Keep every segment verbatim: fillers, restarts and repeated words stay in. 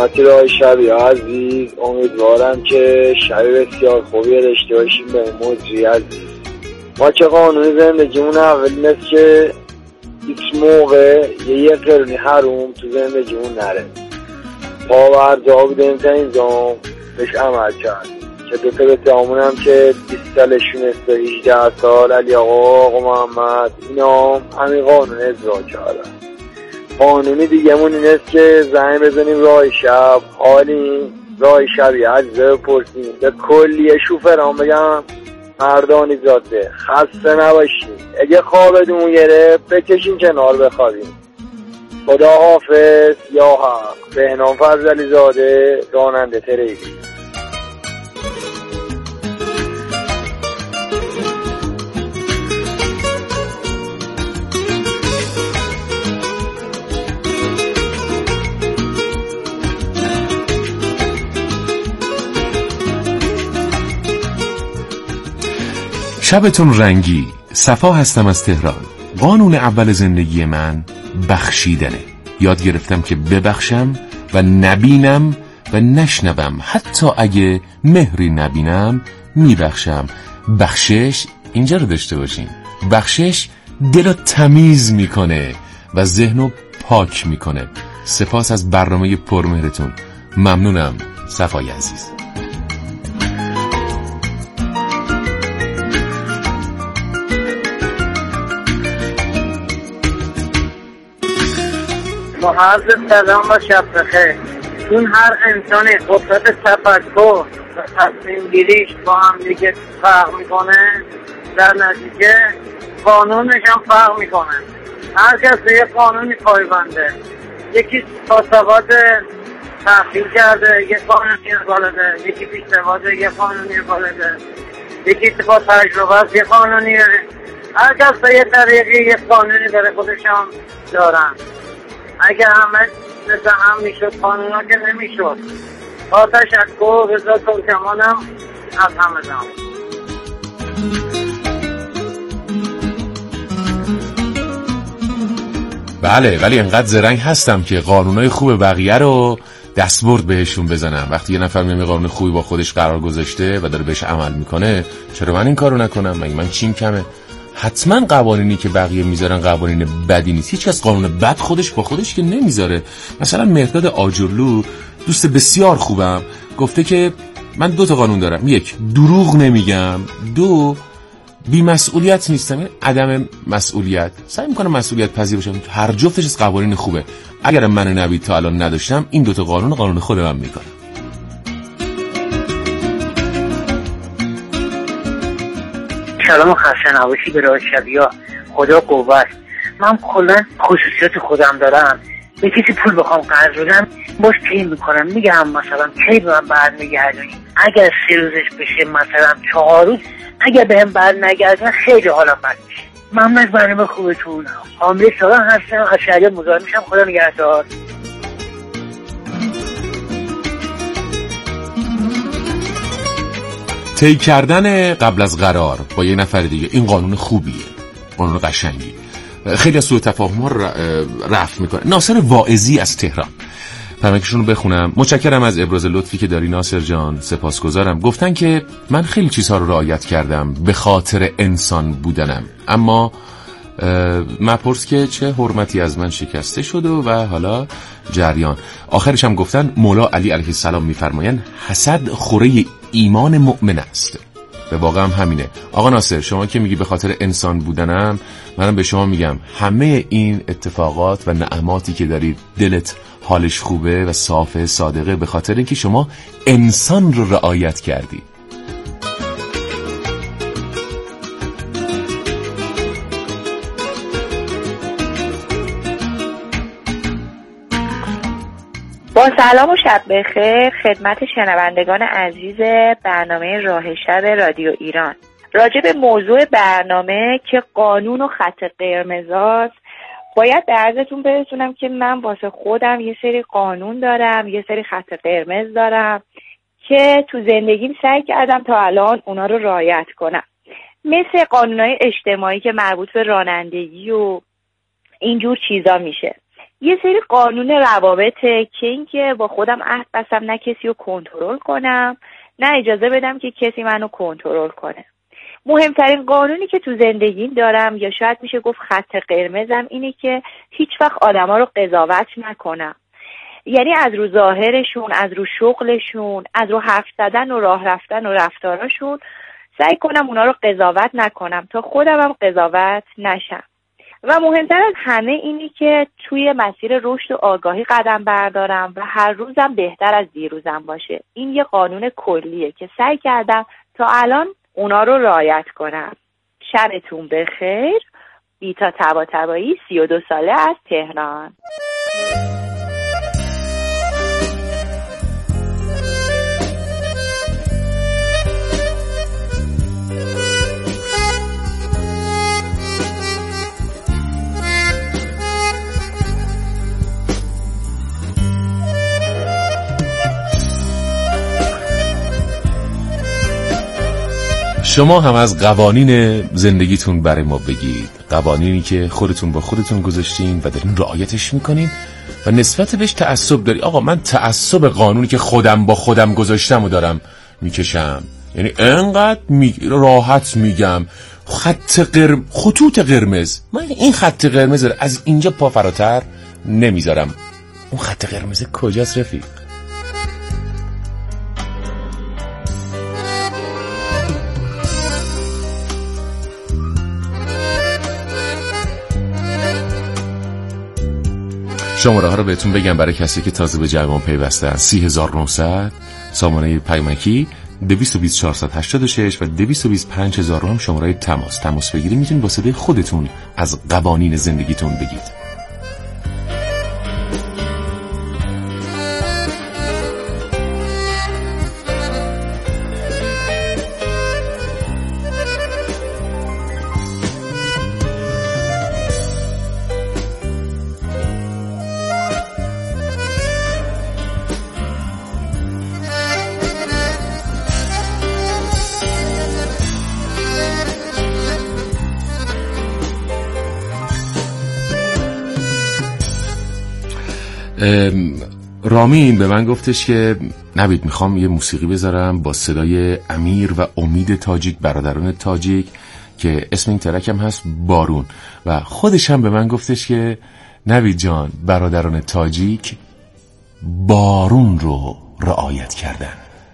خدمت راه شبی عزیز، امیدوارم که شب بسیار خوبی داشته باشیم به موضوعی عزیز. ما که قانون زندگیمون اول مثل که هیچ موقع یه یه قرونی حروم تو زندگیمون نره، پاورجا بودیم تا این زام بهش عمل کرد که دو تا بتامون هم که بیست سالشون است و هجده سال علی آقا آقا محمد اینا همین قانون اجرا کردن. قانونی دیگه مون این است که زنگ بزنیم راه شب، حالی راه شبی عزیزه بپرسیم به کلیه شوفران بگم مردانی زاده خسته نباشیم، اگه خوابتون گرفت بکشین کنار بخوابیم. خدا حافظ. یا حق. بهنام فضلی زاده، راننده تریلی. شبتون رنگی. صفا هستم از تهران. قانون اول زندگی من بخشیدنه. یاد گرفتم که ببخشم و نبینم و نشنوم، حتی اگه مهری نبینم میبخشم. بخشش اینجا رو داشته باشین، بخشش دل رو تمیز میکنه و ذهن رو پاک میکنه. سپاس از برنامه پرمهرتون. ممنونم صفای عزیز. عرض سلام و شب بخیر. چون هر انسانی قدرت تفکر و تصمیم گیریش با هم دیگه فرق میکنه، در نتیجه قانونش هم فرق میکنه. هر کس به یه قانونی پایبنده. یکی پاساباد تحقیل کرده یه قانونی بالده، یکی پیشتواده یه قانونی بالده، یکی با تجربه یه قانونی. هر کس به یه طریقی یه قانونی داره خودش هم دارن. اگه همه مثل هم میشد قانونا که نمیشد. با تشکر رضا ترکمانم از همه دام. بله، ولی انقدر زرنگ هستم که قانونای خوب بقیه رو دستبرد بهشون بزنم. وقتی یه نفر میگه قانون خوبی با خودش قرار گذاشته و داره بهش عمل میکنه، چرا من این کارو نکنم؟ مگه من چیم کمه؟ حتما قوانینی که بقیه میذارن قوانین بدی نیست. هیچ کس قانون بد خودش با خودش که نمیذاره. مثلا مهرداد آجرلو دوست بسیار خوبم گفته که من دو تا قانون دارم، یک دروغ نمیگم، دو بی مسئولیت نیستم. این عدم مسئولیت، سعی میکنم مسئولیت پذیر باشم. هر جفتش از قوانین خوبه. اگر من نبید تا الان نداشتم این دو تا قانون قانون خودم میکنم. سلام و خسته نباشی به راه شبیا. خدا قوت. من کلا خصوصیات خودم دارم. به کسی پول بخوام قرض بدم باش پیم میکنم، میگم مثلا کی به من برمیگردونی. اگر سه روزش بشه مثلا چهار روز، اگر بهم برنگردونه خیلی حالا بد میشه. ممنون از برنامه خوبتون. حامله سالان هستم، از شهریار مزاحم میشم. خدا نگهدار. طی کردن قبل از قرار با یه نفر دیگه این قانون خوبیه، قانون قشنگی. خیلی از سوء تفاهم‌ها رو رفع میکنه. ناصر واعظی از تهران، پیامکشون رو بخونم. متشکرم از ابراز لطفی که داری ناصر جان، سپاسگزارم. گفتن که من خیلی چیزها رو رعایت کردم به خاطر انسان بودنم، اما مپرس که چه حرمتی از من شکسته شد و, و حالا جریان. آخرش هم گفتن مولا علی علیه السلام میفرمایند حسد خوره ایمان مؤمن است. به واقع هم همینه. آقا ناصر، شما که میگی به خاطر انسان بودنم، منم به شما میگم همه این اتفاقات و نعماتی که دارید دلت حالش خوبه و صافه صادقه به خاطر اینکه شما انسان رو رعایت کردی. با سلام و شب بخیر خدمت شنوندگان عزیز برنامه راه شب رادیو ایران. راجع به موضوع برنامه که قانون و خط قرمزاست، باید به عرضتون برسونم که من واسه خودم یه سری قانون دارم، یه سری خط قرمز دارم که تو زندگیم سعی کردم تا الان اونا رو رعایت کنم. مثل قانونهای اجتماعی که مربوط به رانندگی و اینجور چیزا میشه. یه سری قانون روابطه که این که با خودم عهد بستم نه کسی رو کنترل کنم نه اجازه بدم که کسی منو کنترل کنه. مهمترین قانونی که تو زندگیم دارم یا شاید میشه گفت خط قرمزم اینه که هیچ وقت آدما رو قضاوت نکنم. یعنی از رو ظاهرشون، از رو شغلشون، از رو حرف زدن و راه رفتن و رفتاراشون سعی کنم اونا رو قضاوت نکنم تا خودم هم قضاوت نشم. و مهمتر از همه اینی که توی مسیر رشد و آگاهی قدم بردارم و هر روزم بهتر از دیروزم باشه. این یه قانون کلیه که سعی کردم تا الان اونا رو رعایت کنم. شبتون بخیر. بیتا طباطبایی سی و دو ساله از تهران. شما هم از قوانین زندگیتون برای ما بگید، قوانینی که خودتون با خودتون گذاشتین و دارین رعایتش میکنین و نسبت بهش تعصب داری. آقا من تعصب قانونی که خودم با خودم گذاشتم و دارم میکشم، یعنی انقدر می... راحت میگم خط قرم... خطوط قرمز، من این خط قرمز رو از اینجا پا فراتر نمیذارم. اون خط قرمز کجاست رفیق؟ شماره ها رو بهتون بگم برای کسی که تازه به جوان پیوستن: سی هزار و نهصد سامانه پیامکی، دویست و بیست چهارصد و هشتاد و شش و دویست و بیست پنج هزار رو هم شماره تماس تماس بگیرید. میتونید با صدای خودتون از قوانین زندگیتون بگید. رامین به من گفتش که نوید میخوام یه موسیقی بذارم با صدای امیر و امید تاجیک، برادران تاجیک، که اسم این ترک هم هست بارون. و خودش هم به من گفتش که نوید جان، برادران تاجیک بارون رو رعایت کردن.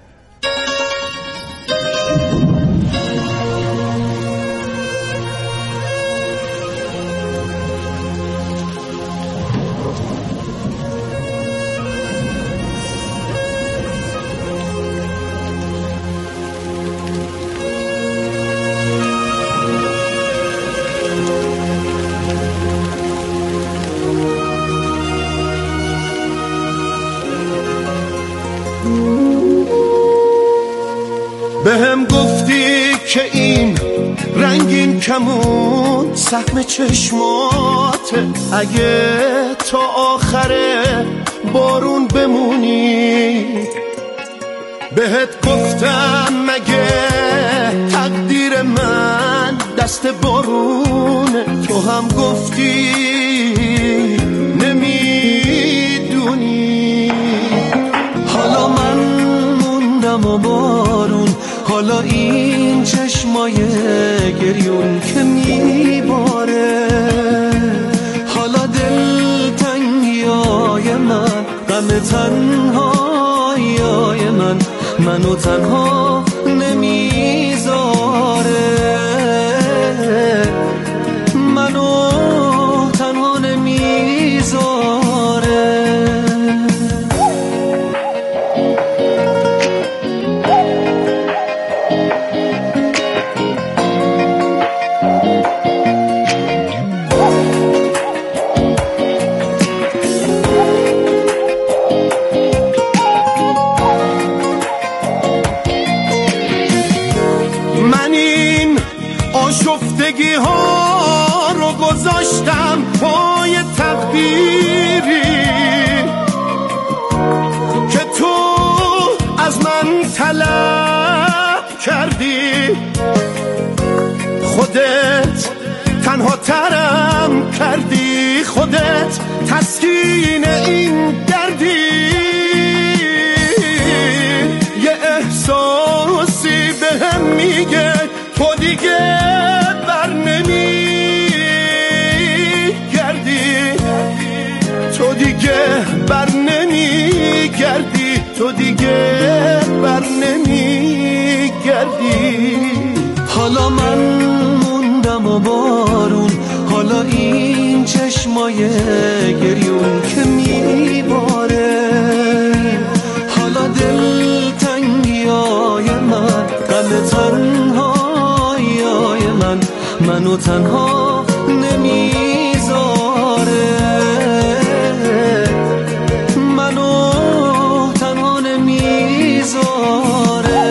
بهم گفتی که این رنگین کمون سهم چشماته، اگه تا آخر بارون بمونی. بهت گفتم مگه تقدیر من دست بارونه، تو هم گفتی نمیدونی. حالا من موندم و بارون، حالا این چشمای گریون که میباره، حالا دلتنگیای من، غم تنهایای من منو تنها نمیذاره، منو تنها نمیذاره. آشفتگی ها رو گذاشتم پای تقدیری که تو از من طلب کردی. خودت تنها ترم کردی، بی خودت تسکین این دردی، یه احساسی به هم میگه تو دیگه بر نمیگردی، تو دیگه بر نمیگردی، تو دیگه بر نمیگردی. حالا من موندم و بارون، حالا این چشمای گریون که میباره، حالا دل تنگیای من، غم تنهاییای من، منو تنها نمیذاره، منو تنها نمیذاره.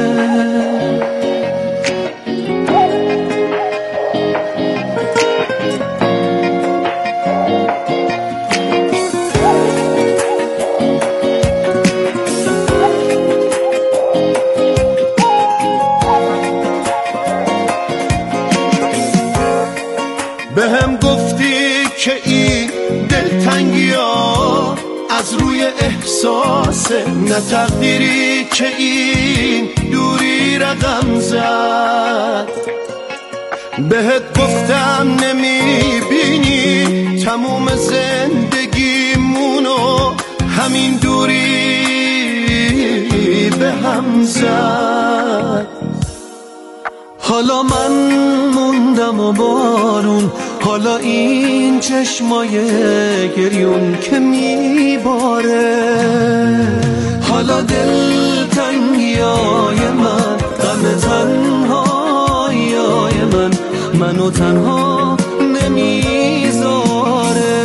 بهم گفتی که این دلتنگی ها از روی احساسه، نه تقدیری که این دوری رقم زد. بهت گفتم نمیبینی تموم زندگیمونو همین دوری به هم زد. حالا من موندم و بارون، حالا این چشمای گریون که میباره، حالا دل تنگیای من، غم تنهاییای من، منو تنها نمیذاره،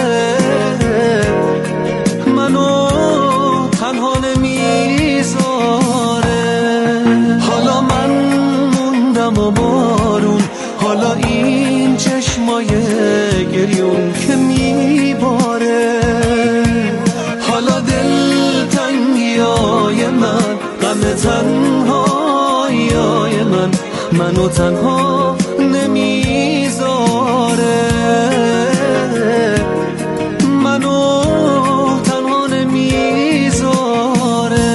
منو تنها نمیذاره. حالا من موندم و بارون، حالا این چشمای گریون که میباره، حالا دل تنگیای من، غم تنهاییای من، منو تنها نمیذاره، منو تنها نمیذاره.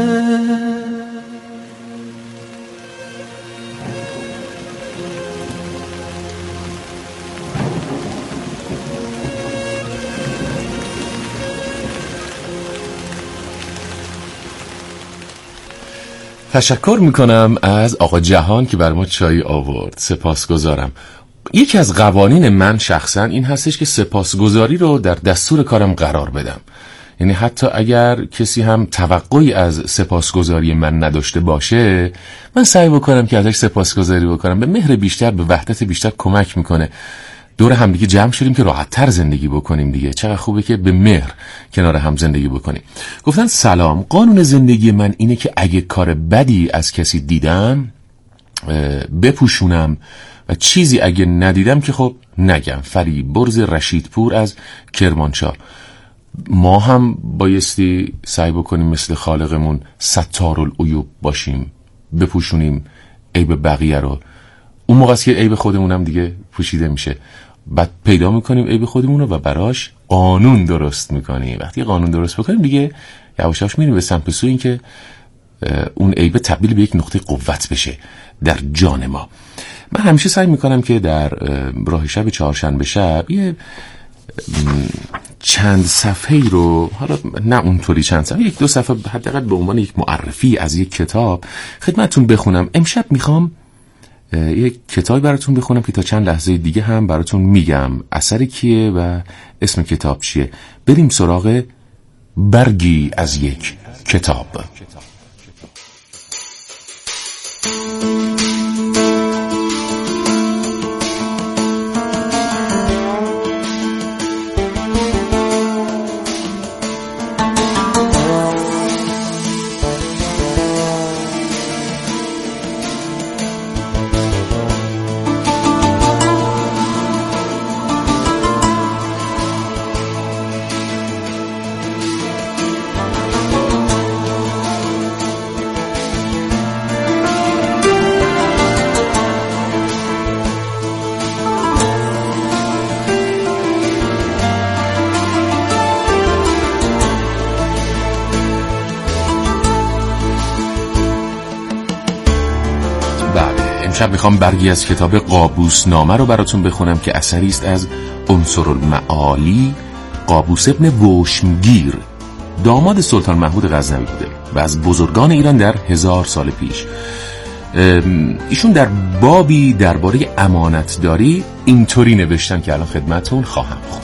تشکر میکنم از آقا جهان که بر ما چای آورد، سپاسگزارم. یکی از قوانین من شخصا این هستش که سپاسگزاری رو در دستور کارم قرار بدم. یعنی حتی اگر کسی هم توقعی از سپاسگزاری من نداشته باشه، من سعی بکنم که ازش سپاسگزاری بکنم. به مهر بیشتر، به وحدت بیشتر کمک میکنه. دور هم دیگه جمع شدیم که راحت تر زندگی بکنیم دیگه. چقدر خوبه که به مهر کنار هم زندگی بکنیم. گفتن سلام، قانون زندگی من اینه که اگه کار بدی از کسی دیدم بپوشونم و چیزی اگه ندیدم که خب نگم. فریبرز رشیدپور از کرمانشاه. ما هم بایستی سعی بکنیم مثل خالقمون ستارالعیوب باشیم، بپوشونیم عیب بقیه رو. اون موقع است که عیب خودمون هم دیگه پوشیده میشه. بعد پیدا میکنیم عیب خودمون رو و براش قانون درست میکنیم. وقتی قانون درست بکنیم دیگه یواش یواش میریم به سمت سوی این که اون عیب تبدیل به یک نقطه قوت بشه در جان ما. من همیشه سعی میکنم که در راه شب چهارشنبه شب یه چند صفحه‌ای رو، حالا نه اونطوری چند صفحه، یک دو صفحه حداقل به عنوان یک معرفی از یک کتاب خدمتتون بخونم. امشب میخوام یک کتابی براتون بخونم که تا چند لحظه دیگه هم براتون میگم اثر کیه و اسم کتاب چیه. بریم سراغ برگی از یک کتاب. امشب میخوام برگی از کتاب قابوس نامه رو براتون بخونم که اثری است از عنصرالمعالی قابوس ابن وشمگیر، داماد سلطان محمود غزنوی بوده و از بزرگان ایران در هزار سال پیش. ایشون در بابی درباره امانتداری اینطوری نوشتن که الان خدمتتون خواهم خوند.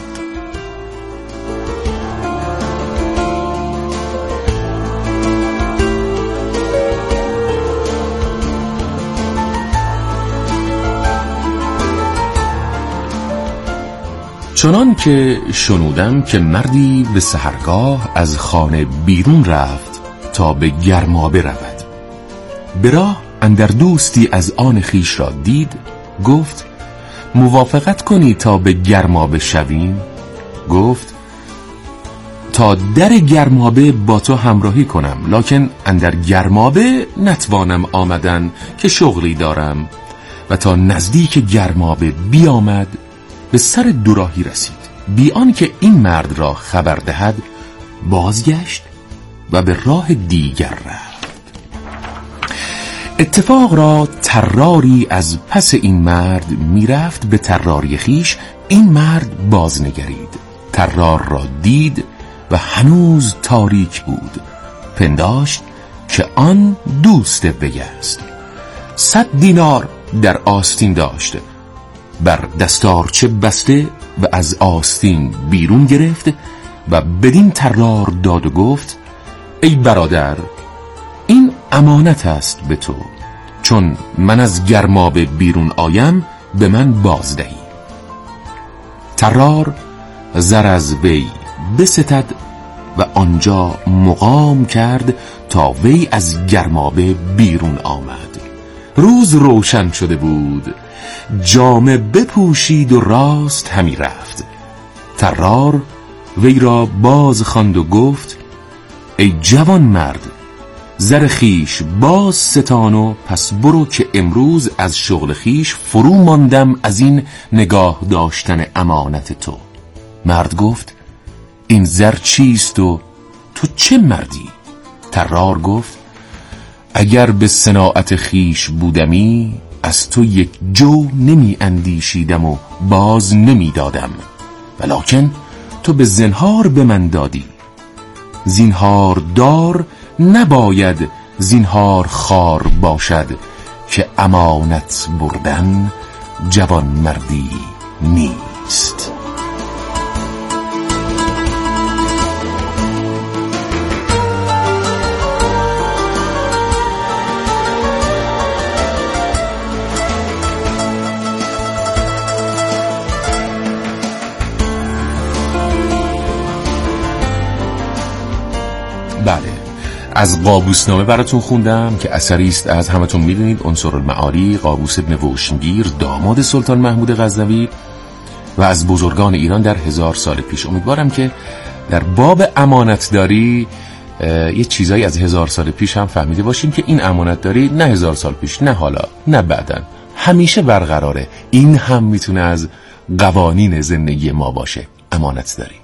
چنان که شنودم که مردی به سحرگاه از خانه بیرون رفت تا به گرمابه رود. به راه اندر دوستی از آن خیش را دید، گفت موافقت کنی تا به گرمابه شویم؟ گفت تا در گرمابه با تو همراهی کنم، لکن اندر گرمابه نتوانم آمدن که شغلی دارم. و تا نزدیک گرمابه بیامد به سر دوراهی رسید. بی آن که این مرد را خبر دهد بازگشت و به راه دیگر رفت. اتفاق را طراری از پس این مرد میرفت به طراری خیش. این مرد بازنگرید، طرار را دید و هنوز تاریک بود. پنداشت که آن دوست وی است. صد دینار در آستین داشت، بر دستارچه بسته و از آستین بیرون گرفت و بدین طرار داد و گفت ای برادر، این امانت است به تو، چون من از گرمابه بیرون آیم به من بازدهی. طرار زر از وی بستد و آنجا مقام کرد تا وی از گرمابه بیرون آمد. روز روشن شده بود، جامه بپوشید و راست همی رفت. طرار وی را باز خواند و گفت ای جوان مرد، زر خیش باز ستان و پس برو که امروز از شغل خیش فرو ماندم از این نگاه داشتن امانت تو. مرد گفت این زر چیست و تو چه مردی؟ طرار گفت اگر به صناعت خیش بودمی از تو یک جو نمی اندیشیدم و باز نمی دادم، ولکن تو به زنهار به من دادی. زینهار دار نباید زینهار خار باشد، که امانت بردن جوان مردی نیست. بله، از قابوس نامه براتون خوندم که اثری است از همتون میدونید عنصرالمعالی قابوس ابن وشمگیر، داماد سلطان محمود غزنوی و از بزرگان ایران در هزار سال پیش. امیدوارم که در باب امانتداری یه چیزایی از هزار سال پیش هم فهمیده باشیم که این امانتداری نه هزار سال پیش، نه حالا، نه بعداً، همیشه برقراره. این هم میتونه از قوانین زندگی ما باشه، امانتداری.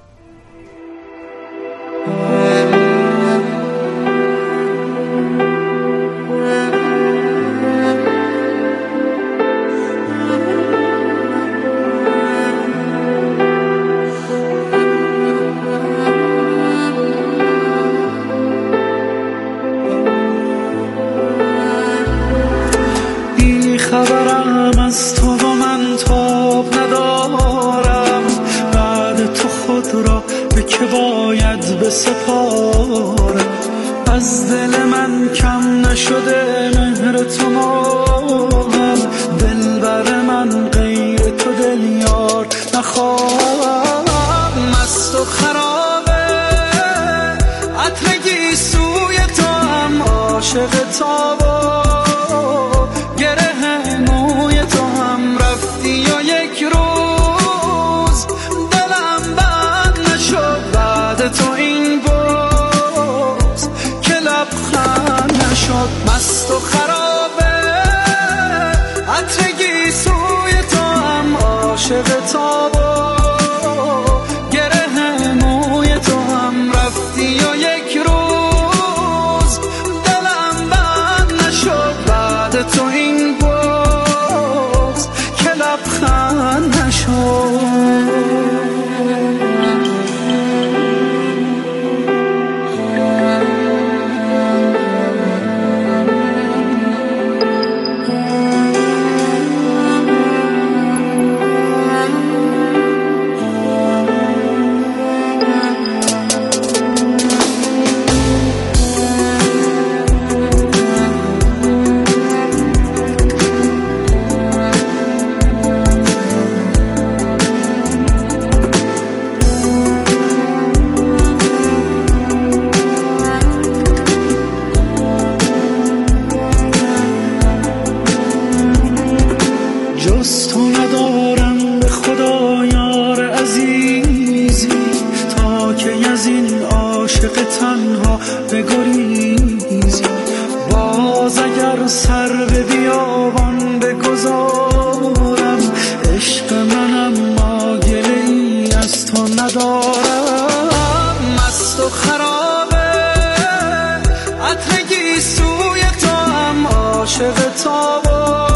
خبرم از تو و من تاب ندارم، بعد تو خود را به که باید بسپارم. از دل من کم نشده مهر تو ماهم، دلبر من غیر تو دل یار نخواهم. مست و خرابه عطرگی سوی تو هم عاشق تابا، مست و خرابه عطرگی سوی تو هم عاشق تابا، گره موی تو هم رفتی و یک روز دلم بند نشد بعد تو این بود. ساخته گریزی. باز اگر سر به بیابان بگذارم، عشق من اما گله ای از تو ندارم. مست و خرابه عطرگی سوی تو هم، عاشق تابا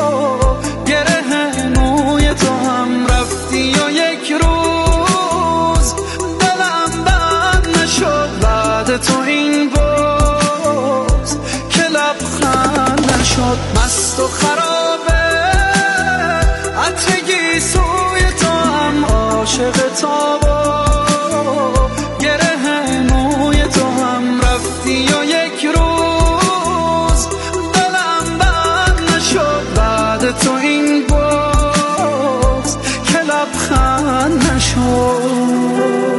گره موی تو هم. رفتی و یک روز دلم بند نشد بعد تو این باز که لبخند نشد. مست و خرابه عطرگی سوی تو هم، عاشق تابا گره موی تو هم. رفتی و یک روز دلم بند نشد بعد تو این باز که لبخند نشد.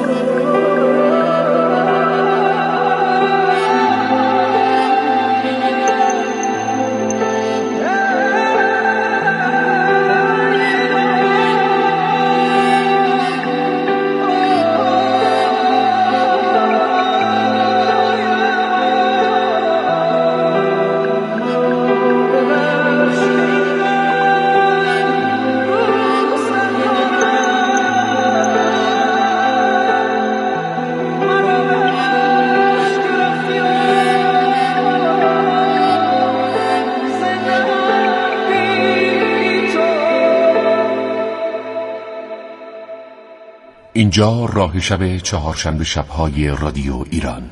اینجا راه شب چهارشنبه شب‌های رادیو ایران.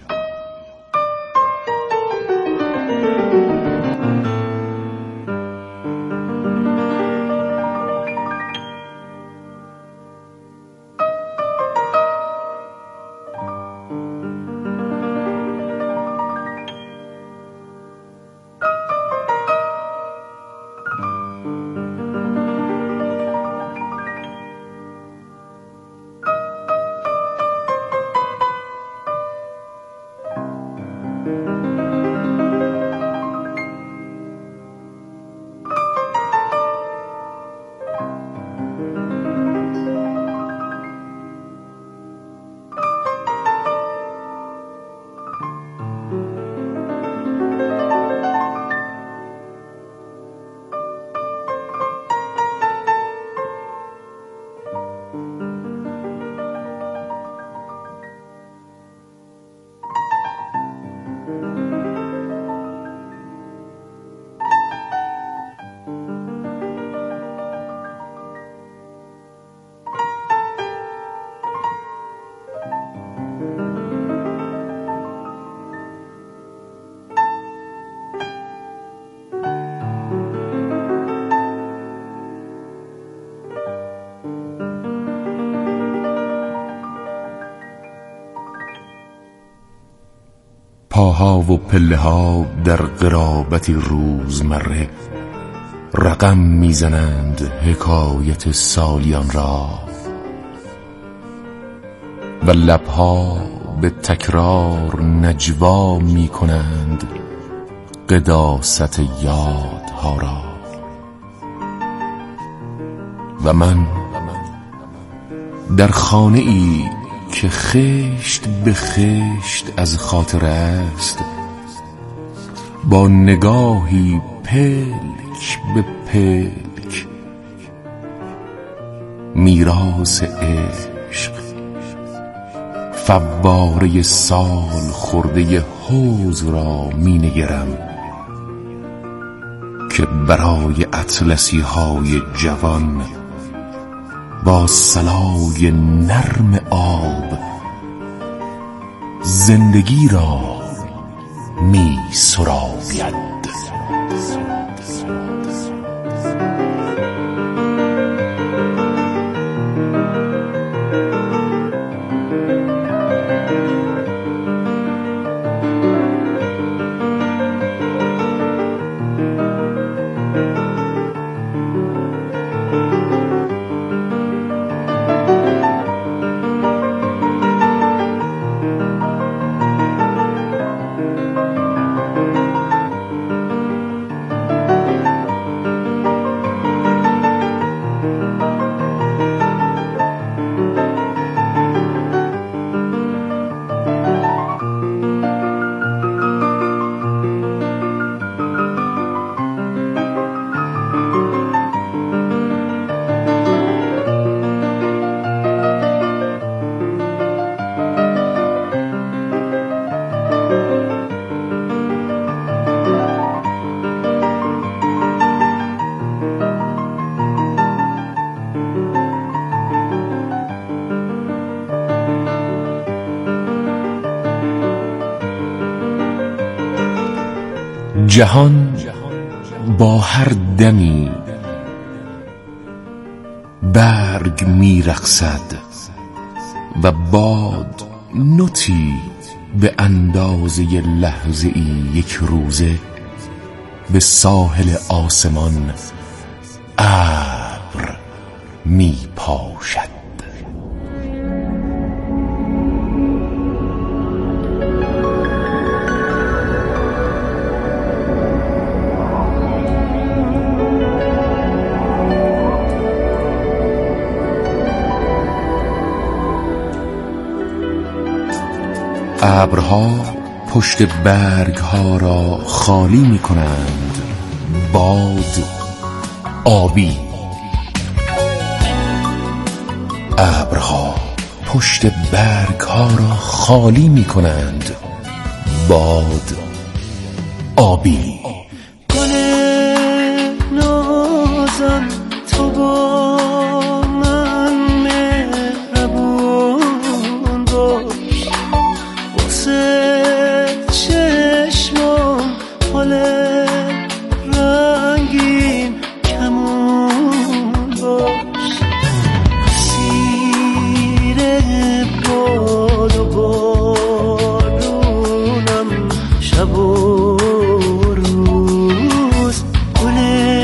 پاها و پله ها در قرابتی روزمره رقم میزنند حکایت سالیان را، و لبها به تکرار نجوا میکنند قداست یادها را. و من در خانه ای که خشت به خشت از خاطر است، با نگاهی پلک به پلک میراث عشق فواره سال خورده حوض را می نگرم که برای اطلسی های جوان با صلای نرم آب زندگی را می سراید. جهان با هر دمی برگ میرقصد و باد نوتی به اندازه لحظه ای یک روزه به ساحل آسمان ابر می پاشد. ابرها پشت برگ ها را خالی می کنند، باد آبی. ابرها پشت برگ ها را خالی می کنند، باد آبی. گل نازم تو با من مهربون باش، واسه چشمام حال رنگین کمون باش، سیر باد و بارونم شب و روز، گل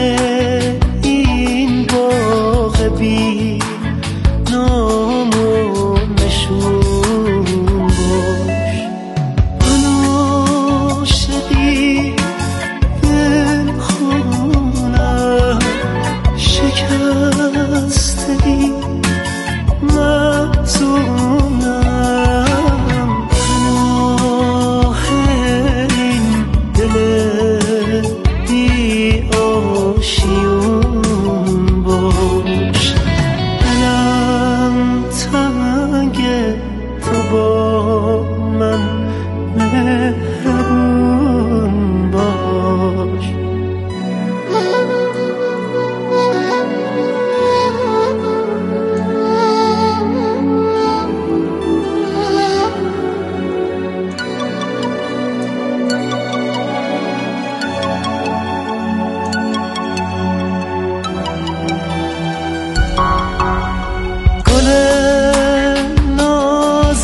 این باغ بی نام و نشون باش. من عاشقی دل خونم شکستگی مفتونم، پناه این دل بی آشیون باش. دلم تنگه تو با من مهربون باش. گل ناز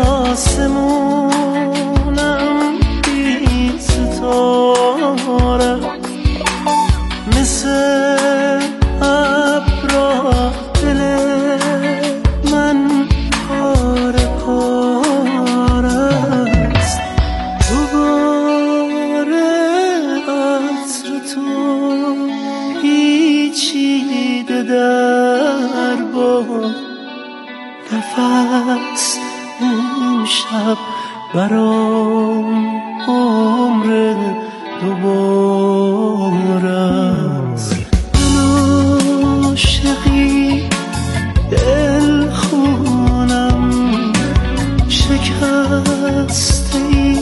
آسمونم بی ستاره، مثل ابرا دل من پاره پاره است. دوباره عطر تو پیچیده در باد، نفس امشب برام عمر دوباره